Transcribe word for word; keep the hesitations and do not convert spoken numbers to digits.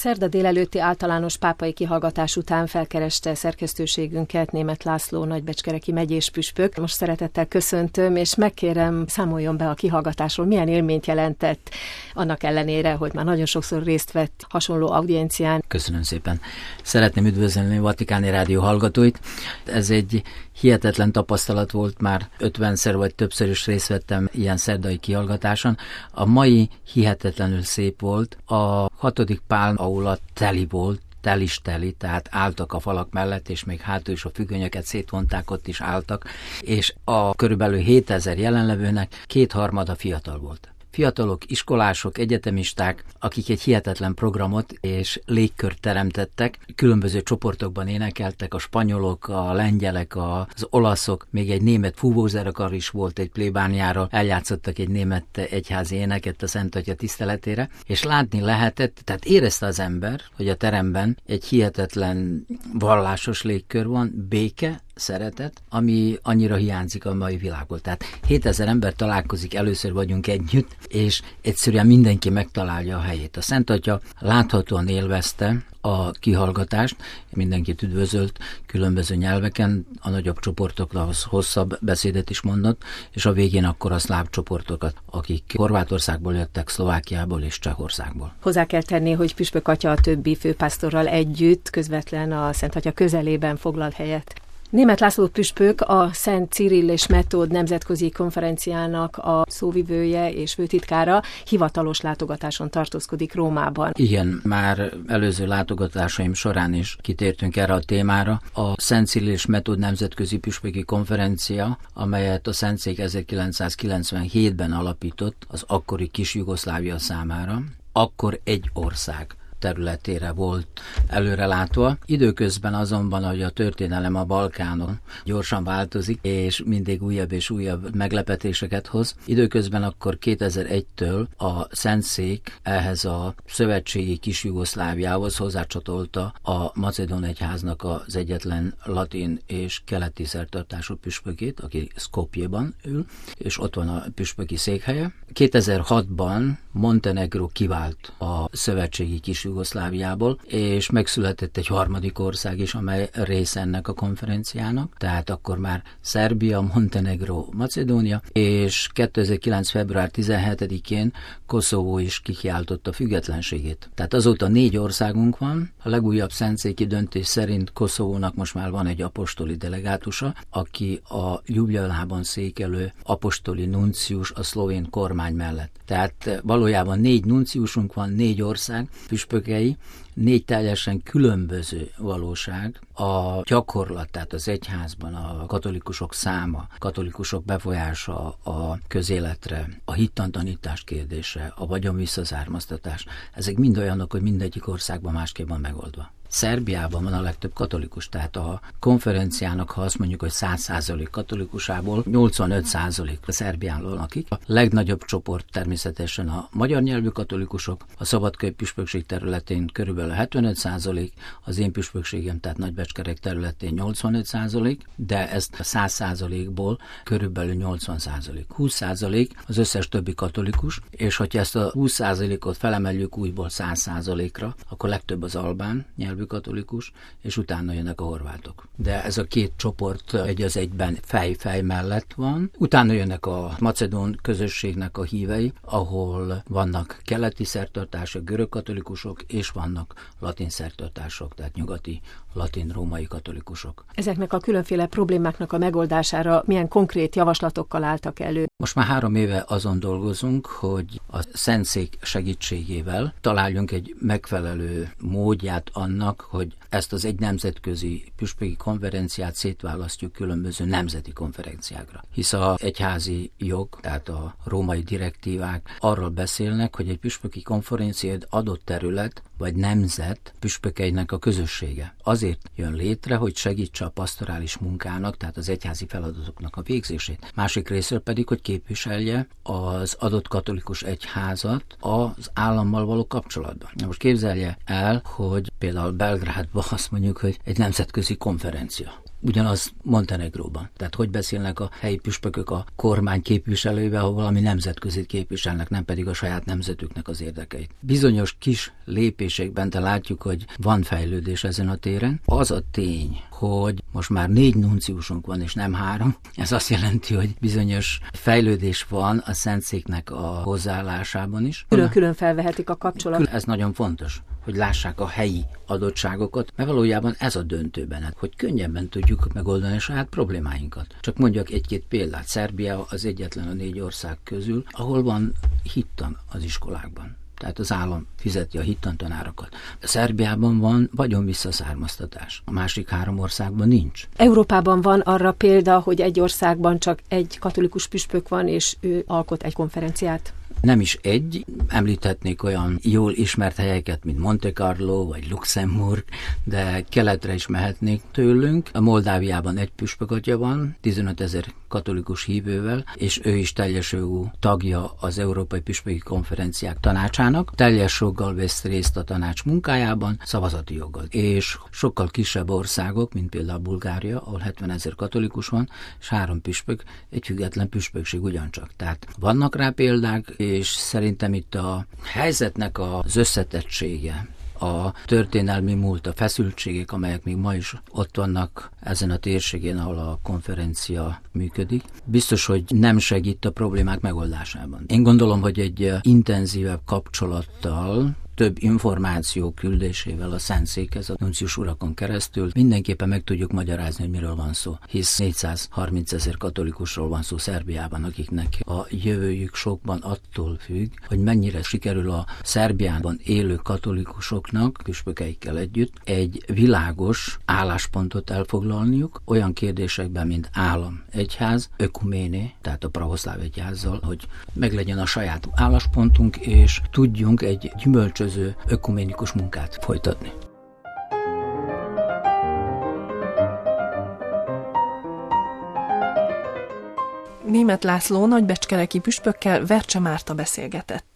szerda délelőtti általános pápai kihallgatás után felkereste szerkesztőségünket Németh László nagybecskereki megyés püspök. Most szeretettel köszöntöm, és megkérem, számoljon be a kihallgatásról, milyen élményt jelentett, annak ellenére, hogy már nagyon sokszor részt vett hasonló audiencián. Köszönöm szépen. Szeretném üdvözölni a Vatikáni Rádió hallgatóit. Ez egy hihetetlen tapasztalat volt, már ötvenszer vagy többször is részt vettem ilyen szerdai kihallgatáson. A mai hihetetlenül szép volt. A hatodik Pál aula teli volt, tel is teli, tehát álltak a falak mellett, és még hátul is a függönyöket szétvonták, ott is álltak, és a körülbelül hétezer jelenlevőnek kétharmada fiatal volt. Fiatalok, iskolások, egyetemisták, akik egy hihetetlen programot és légkört teremtettek, különböző csoportokban énekeltek, a spanyolok, a lengyelek, az olaszok, még egy német fúvózenekar is volt egy plébániára, eljátszottak egy német egyházi éneket a Szent Atya tiszteletére, és látni lehetett, tehát érezte az ember, hogy a teremben egy hihetetlen vallásos légkör van, béke, szeretet, ami annyira hiányzik a mai világból. Tehát hétezer ember találkozik, először vagyunk együtt, és egyszerűen mindenki megtalálja a helyét. A Szent Atya láthatóan élvezte a kihallgatást, mindenkit üdvözölt különböző nyelveken, a nagyobb csoportokhoz hosszabb beszédet is mondott, és a végén akkor a szláv csoportokat, akik Horvátországból jöttek, Szlovákiából és Csehországból. Hozzá kell tenni, hogy püspök atya a többi főpásztorral együtt közvetlen a Szent Atya közelében foglal helyet. Németh László püspök a Szent Cirill és Metód nemzetközi konferenciának a szóvivője és főtitkára, hivatalos látogatáson tartózkodik Rómában. Igen, már előző látogatásaim során is kitértünk erre a témára. A Szent Cirill és Metód nemzetközi püspöki konferencia, amelyet a Szentszék ezerkilencszázkilencvenhétben alapított az akkori kis Jugoszlávia számára, akkor egy ország területére volt előrelátva. Időközben azonban, hogy a történelem a Balkánon gyorsan változik, és mindig újabb és újabb meglepetéseket hoz. Időközben akkor kétezer-egytől a Szentszék ehhez a szövetségi kis Jugoszláviához hozzácsatolta a Macedón egyháznak az egyetlen latin és keleti szertartású püspökét, aki Skopjeban ül, és ott van a püspöki székhelye. kétezer-hatban Montenegró kivált a szövetségi kis Jugoszláviából, és megszületett egy harmadik ország is, amely része ennek a konferenciának, tehát akkor már Szerbia, Montenegró, Macedónia, és kétezer-kilenc. február tizenhetedikén Koszovó is kikiáltotta függetlenségét. Tehát azóta négy országunk van, a legújabb szentszéki döntés szerint Koszovónak most már van egy apostoli delegátusa, aki a Ljubljanában székelő apostoli nuncius a szlovén kormány mellett. Tehát valójában négy nunciusunk van, négy ország püspökei, négy teljesen különböző valóság. A gyakorlat, tehát az egyházban a katolikusok száma, katolikusok befolyása a közéletre, a hittantanítás kérdése, a vagyon visszaszármaztatás, ezek mind olyanok, hogy mindegyik országban másképp van megoldva. Szerbiában van a legtöbb katolikus, tehát a konferenciának, ha azt mondjuk, hogy száz százalék katolikusából nyolcvanöt százalék a Szerbiáról lakik. A legnagyobb csoport természetesen a magyar nyelvű katolikusok, a Szabadkai püspökség területén körülbelül hetvenöt százalék, az én püspökségem, tehát Nagybecskerek területén nyolcvanöt százalék, de ezt a száz százalékból körülbelül nyolcvan százalék. húsz százalék az összes többi katolikus, és hogyha ezt a húsz százalékot felemeljük újból száz százalékra, akkor legtöbb az albán nyelvű katolikus, és utána jönnek a horvátok. De ez a két csoport egy az egyben fej-fej mellett van. Utána jönnek a macedón közösségnek a hívei, ahol vannak keleti szertartások, görög katolikusok, és vannak latin szertartások, tehát nyugati latin-római katolikusok. Ezeknek a különféle problémáknak a megoldására milyen konkrét javaslatokkal álltak elő? Most már három éve azon dolgozunk, hogy a Szentszék segítségével találjunk egy megfelelő módját annak, hogy ezt az egy nemzetközi püspöki konferenciát szétválasztjuk különböző nemzeti konferenciákra. Hisz az egyházi jog, tehát a római direktívák arról beszélnek, hogy egy püspöki konferencia egy adott terület vagy nemzet püspökeinek a közössége. Azért jön létre, hogy segítse a pastorális munkának, tehát az egyházi feladatoknak a végzését. Másik részről pedig, hogy képviselje az adott katolikus egyházat az állammal való kapcsolatban. Na most képzelje el, hogy például Belgrádban azt mondjuk, hogy egy nemzetközi konferencia. ugyanaz Montenegróban. Tehát hogy beszélnek a helyi püspökök a kormány képviselővel, ha valami nemzetközit képviselnek, nem pedig a saját nemzetüknek az érdekeit. Bizonyos kis lépésekben te látjuk, hogy van fejlődés ezen a téren. Az a tény, hogy most már négy nunciusunk van, és nem három. Ez azt jelenti, hogy bizonyos fejlődés van a Szentszéknek a hozzáállásában is. Külön-külön felvehetik a kapcsolatot. Ez nagyon fontos, hogy lássák a helyi adottságokat, mert valójában ez a döntő benned, hogy könnyebben tudjuk megoldani a saját problémáinkat. Csak mondjak egy-két példát. Szerbia az egyetlen a négy ország közül, ahol van hittan az iskolákban. Tehát az állam fizeti a hittantanárokat. Szerbiában van vagyonvisszaszármaztatás. A másik három országban nincs. Európában van arra példa, hogy egy országban csak egy katolikus püspök van, és ő alkot egy konferenciát. Nem is egy, említhetnék olyan jól ismert helyeket, mint Monte Carlo vagy Luxemburg, de keletre is mehetnék tőlünk. A Moldáviában egy püspökatya van, tizenöt ezer katolikus hívővel, és ő is teljes jogú tagja az Európai Püspöki Konferenciák Tanácsának. Teljes joggal vesz részt a tanács munkájában, szavazati joggal. És sokkal kisebb országok, mint például Bulgária, ahol hetven ezer katolikus van, és három püspök, egy független püspökség ugyancsak. Tehát vannak rá példák, és szerintem itt a helyzetnek az összetettsége, a történelmi múlt, a feszültségek, amelyek még ma is ott vannak ezen a térségén, ahol a konferencia működik, biztos, hogy nem segít a problémák megoldásában. Én gondolom, hogy egy intenzívebb kapcsolattal, több információ küldésével a Szentszékhez, a nuncius urakon keresztül mindenképpen meg tudjuk magyarázni, hogy miről van szó. Hisz négyszázharminc ezer katolikusról van szó Szerbiában, akiknek a jövőjük sokban attól függ, hogy mennyire sikerül a Szerbiában élő katolikusoknak, püspökeikkel együtt, egy világos álláspontot elfoglalniuk olyan kérdésekben, mint állam, egyház, ökuméné, tehát a pravoszláv egyházzal, hogy meglegyen a saját álláspontunk, és tudjunk egy gyümölcsös ökuménikus munkát folytatni. Németh László nagybecskereki püspökkel Vercse Márta beszélgetett.